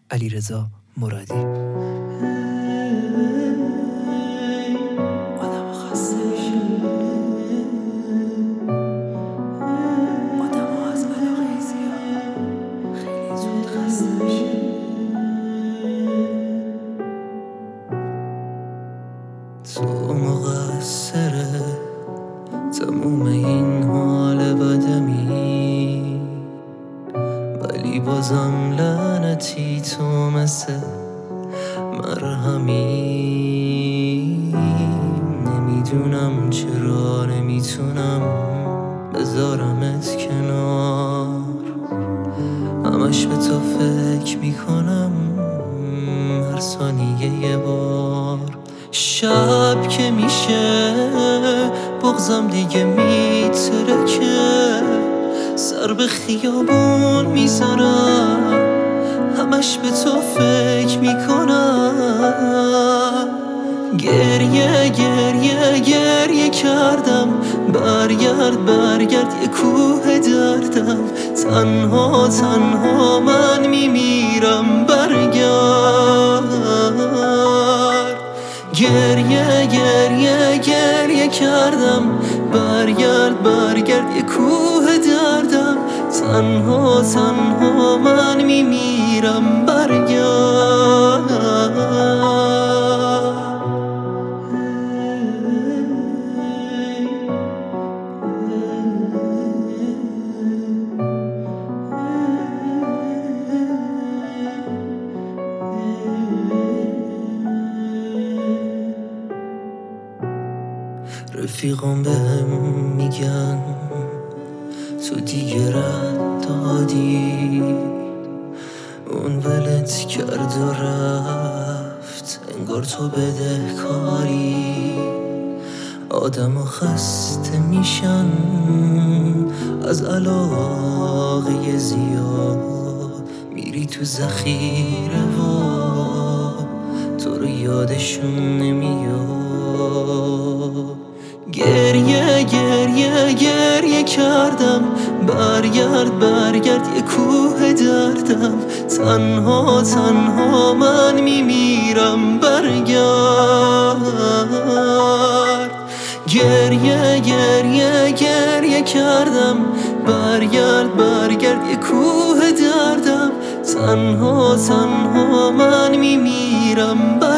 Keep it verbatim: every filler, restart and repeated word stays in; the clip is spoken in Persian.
علیرضا مرادی. آدم خسته میشه، آدم از علاقه زیاد خیلی زود خسته میشه. تو مقصره تموم این حال بدمی، ولی بازم لعنتی تو مثل مرهمی. نمیدونم چرا نمیتونم بذارمت کنار، همش به تو فکر میکنم هر ثانیه یه بار. شب که میشه بغضم دیگه میترکه، سر به خیابون میذارم همش به تو فکر میکنم. گریه گریه گریه کردم، برگرد برگرد یه کوه دردم. تنها تنها من میمیرم، برگرد. گریه گریه گریه کردم، برگرد برگرد یه کوه دردم. تنها تنها من میمیرم، برگرد. رفیقام بهم میگن تو دیگه رد دادی، اون ولت کرد و رفت، انگار تو بدهکاری. آدم خسته میشن از علاقه زیاد، میری تو ذخیره و تو رو یادشون نمیاد. گریه گریه گریه کردم، برگرد برگرد یه کوه دردم. تنها تنها من میمیرم، برگرد. گریه گریه گریه کردم، برگرد برگرد یه کوه دردم. تنها تنها من میمیرم،